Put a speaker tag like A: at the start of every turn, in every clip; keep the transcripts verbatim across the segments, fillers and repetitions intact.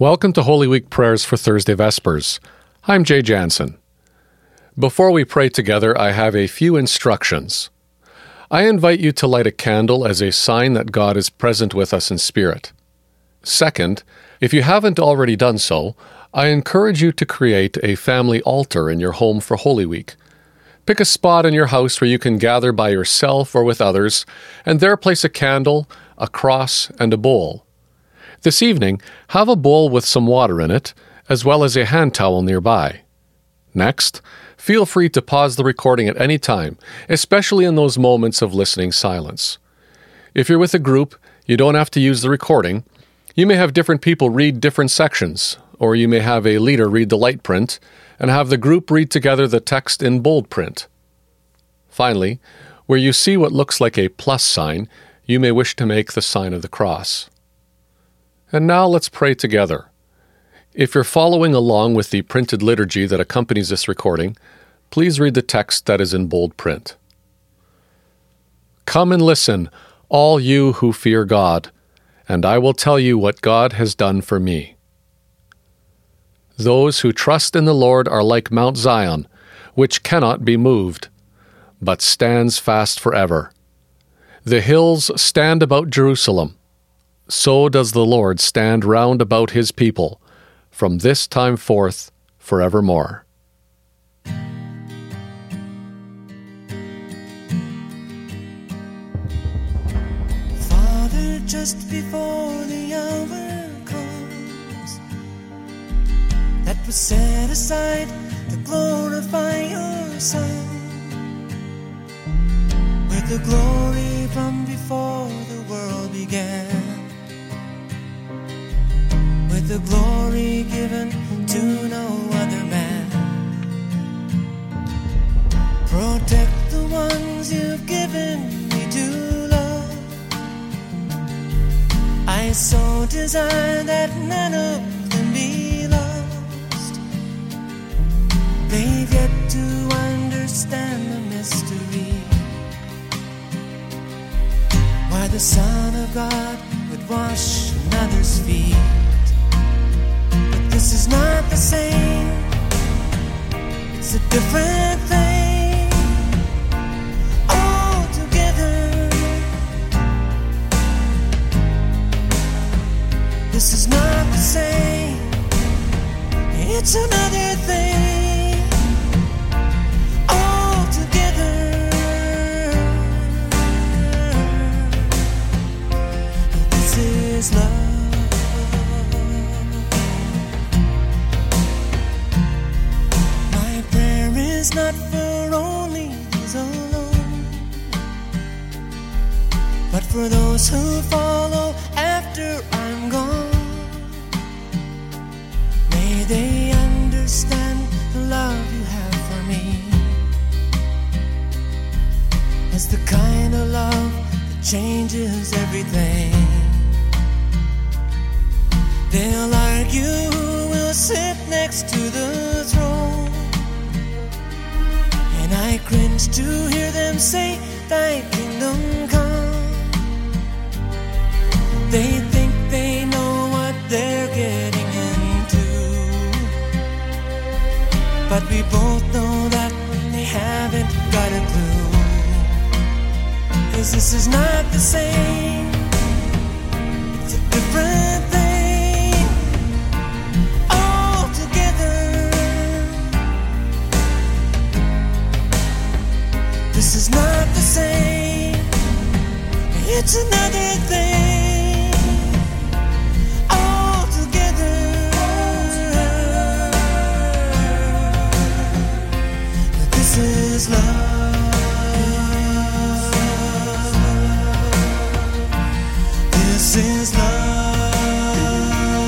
A: Welcome to Holy Week Prayers for Thursday Vespers. I'm Jay Jansen. Before we pray together, I have a few instructions. I invite you to light a candle as a sign that God is present with us in spirit. Second, if you haven't already done so, I encourage you to create a family altar in your home for Holy Week. Pick a spot in your house where you can gather by yourself or with others, and there place a candle, a cross, and a bowl. This evening, have a bowl with some water in it, as well as a hand towel nearby. Next, feel free to pause the recording at any time, especially in those moments of listening silence. If you're with a group, you don't have to use the recording. You may have different people read different sections, or you may have a leader read the light print, and have the group read together the text in bold print. Finally, where you see what looks like a plus sign, you may wish to make the sign of the cross. And now let's pray together. If you're following along with the printed liturgy that accompanies this recording, please read the text that is in bold print. Come and listen, all you who fear God, and I will tell you what God has done for me. Those who trust in the Lord are like Mount Zion, which cannot be moved, but stands fast forever. The hills stand about Jerusalem. So does the Lord stand round about his people, from this time forth forevermore.
B: Father, just before the hour comes, that was set aside to glorify your Son, with the glory from before the world began. With the glory given to no other man. Protect the ones you've given me to love. I so desire that none of them be lost. They've yet to understand the mystery, why the Son of God would wash another's feet. This is not the same, it's a different thing altogether. This is not the same, it's another thing altogether. This is love. Not for only these alone, but for those who follow after I'm gone. May they understand the love you have for me as the kind of love that changes everything. They'll argue who will sit next to the throne, and I cringe to hear them say, thy kingdom come. They think they know what they're getting into, but we both know that they haven't got a clue. 'Cause this is not the same, it's a different thing. This is not the same, it's another thing altogether. This is love. This is love.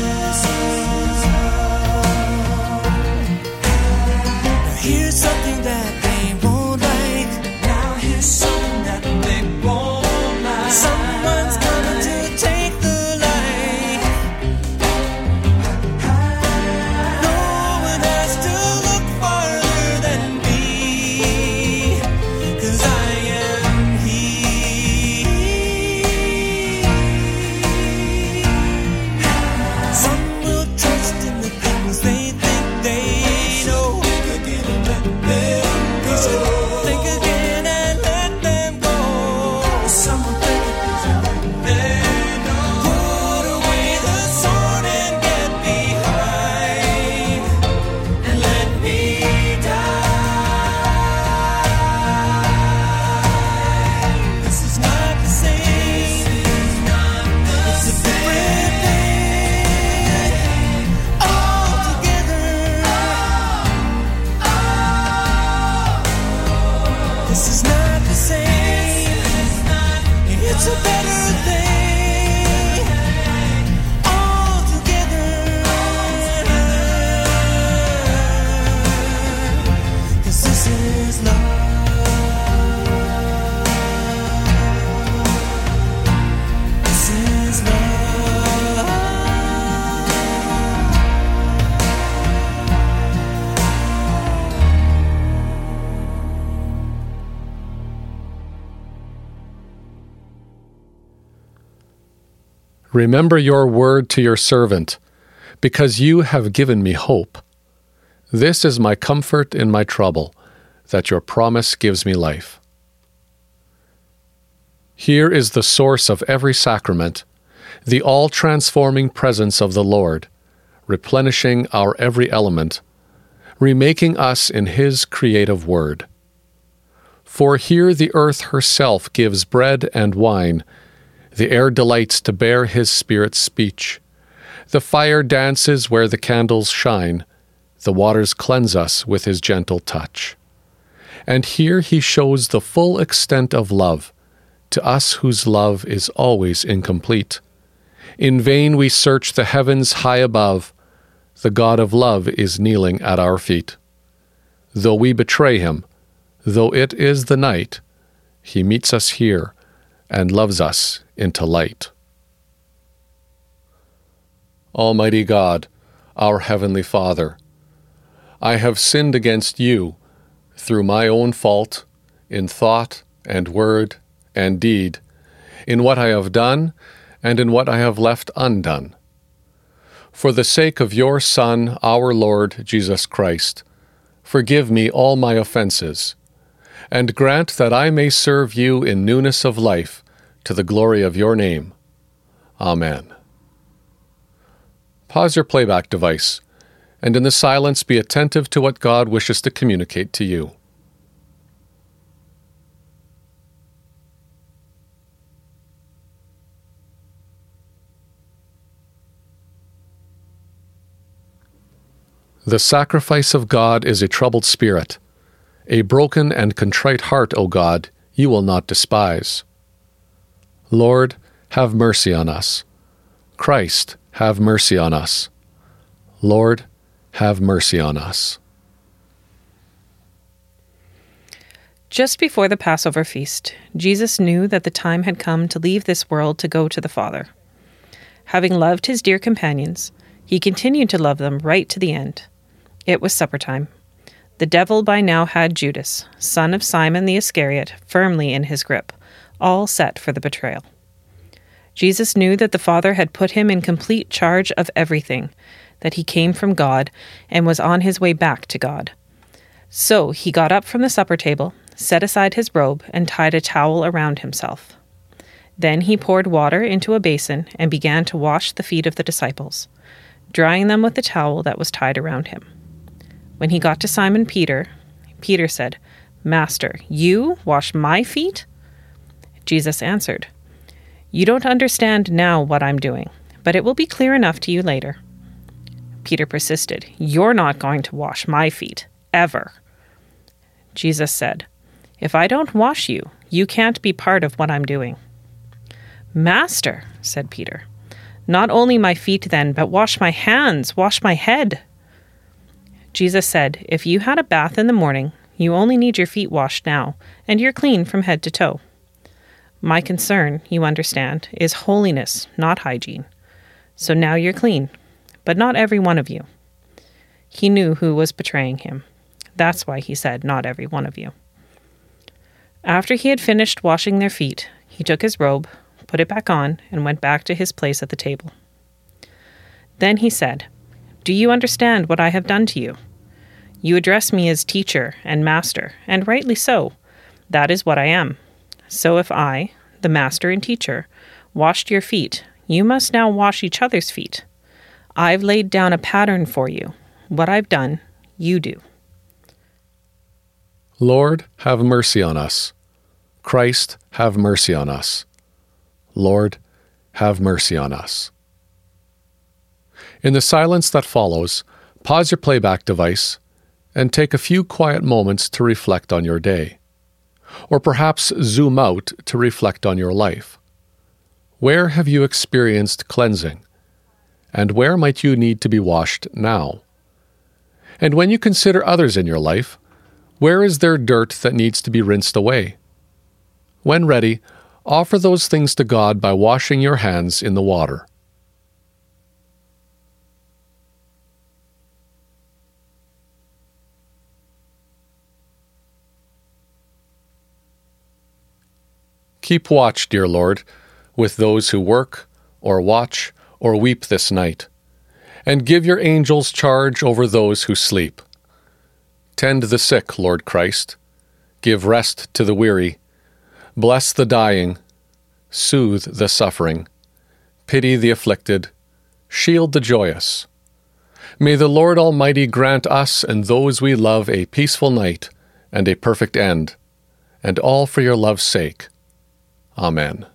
B: Now here's something that they won't like. Something that they won't like. Someone's coming to take the light. No one has to look farther than me, 'cause I am He. Some will try
A: Remember your word to your servant, because you have given me hope. This is my comfort in my trouble, that your promise gives me life. Here is the source of every sacrament, the all-transforming presence of the Lord, replenishing our every element, remaking us in His creative word. For here the earth herself gives bread and wine, the air delights to bear His Spirit's speech, the fire dances where the candles shine, the waters cleanse us with His gentle touch. And here He shows the full extent of love, to us whose love is always incomplete. In vain we search the heavens high above, the God of love is kneeling at our feet. Though we betray Him, though it is the night, He meets us here and loves us into light. Almighty God, our Heavenly Father, I have sinned against You through my own fault, in thought and word and deed, in what I have done and in what I have left undone. For the sake of Your Son, our Lord Jesus Christ, forgive me all my offenses, and grant that I may serve You in newness of life, to the glory of Your name. Amen. Pause your playback device, and in the silence be attentive to what God wishes to communicate to you. The sacrifice of God is a troubled spirit. A broken and contrite heart, O God, You will not despise. Lord, have mercy on us. Christ, have mercy on us. Lord, have mercy on us.
C: Just before the Passover feast, Jesus knew that the time had come to leave this world to go to the Father. Having loved His dear companions, He continued to love them right to the end. It was supper time. The devil by now had Judas, son of Simon the Iscariot, firmly in his grip, all set for the betrayal. Jesus knew that the Father had put Him in complete charge of everything, that He came from God and was on His way back to God. So He got up from the supper table, set aside His robe, and tied a towel around Himself. Then He poured water into a basin and began to wash the feet of the disciples, drying them with the towel that was tied around Him. When He got to Simon Peter, Peter said, "Master, you wash my feet?" Jesus answered, "You don't understand now what I'm doing, but it will be clear enough to you later." Peter persisted, "You're not going to wash my feet, ever." Jesus said, "If I don't wash you, you can't be part of what I'm doing." "Master," said Peter, "not only my feet then, but wash my hands, wash my head." Jesus said, "If you had a bath in the morning, you only need your feet washed now, and you're clean from head to toe. My concern, you understand, is holiness, not hygiene. So now you're clean, but not every one of you." He knew who was betraying Him. That's why He said, "Not every one of you." After He had finished washing their feet, He took His robe, put it back on, and went back to His place at the table. Then He said, "Do you understand what I have done to you? You address me as teacher and master, and rightly so. That is what I am. So if I, the master and teacher, washed your feet, you must now wash each other's feet. I've laid down a pattern for you. What I've done, you do."
A: Lord, have mercy on us. Christ, have mercy on us. Lord, have mercy on us. In the silence that follows, pause your playback device and take a few quiet moments to reflect on your day. Or perhaps zoom out to reflect on your life. Where have you experienced cleansing? And where might you need to be washed now? And when you consider others in your life, where is there dirt that needs to be rinsed away? When ready, offer those things to God by washing your hands in the water. Keep watch, dear Lord, with those who work or watch, or weep this night. And give your angels charge over those who sleep. Tend the sick, Lord Christ. Give rest to the weary. Bless the dying. Soothe the suffering. Pity the afflicted. Shield the joyous. May the Lord Almighty grant us and those we love a peaceful night and a perfect end, and all for your love's sake. Amen.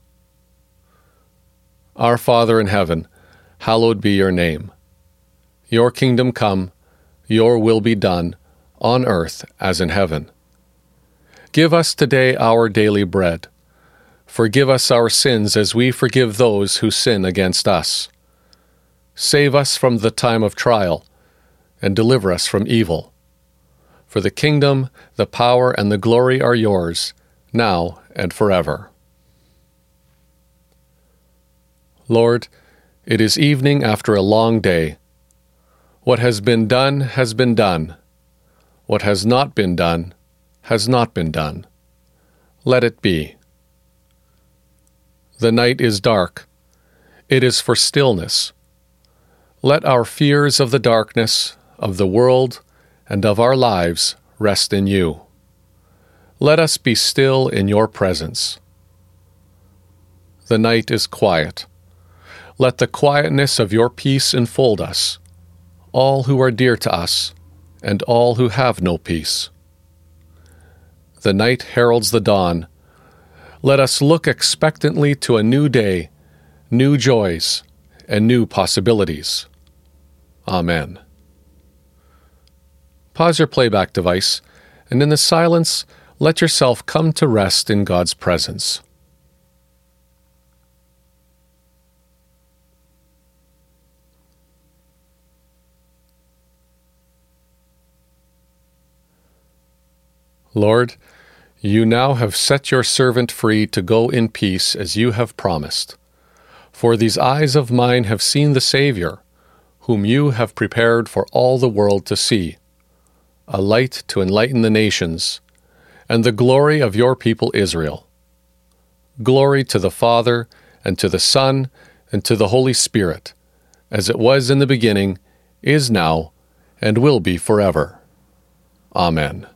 A: Our Father in heaven, hallowed be your name. Your kingdom come, your will be done, on earth as in heaven. Give us today our daily bread. Forgive us our sins as we forgive those who sin against us. Save us from the time of trial, and deliver us from evil. For the kingdom, the power, and the glory are yours, now and forever. Lord, it is evening after a long day. What has been done has been done. What has not been done has not been done. Let it be. The night is dark. It is for stillness. Let our fears of the darkness, of the world, and of our lives rest in you. Let us be still in your presence. The night is quiet. Let the quietness of your peace enfold us, all who are dear to us, and all who have no peace. The night heralds the dawn. Let us look expectantly to a new day, new joys, and new possibilities. Amen. Pause your playback device, and in the silence, let yourself come to rest in God's presence. Lord, you now have set your servant free to go in peace as you have promised. For these eyes of mine have seen the Savior, whom you have prepared for all the world to see, a light to enlighten the nations, and the glory of your people Israel. Glory to the Father, and to the Son, and to the Holy Spirit, as it was in the beginning, is now, and will be forever. Amen.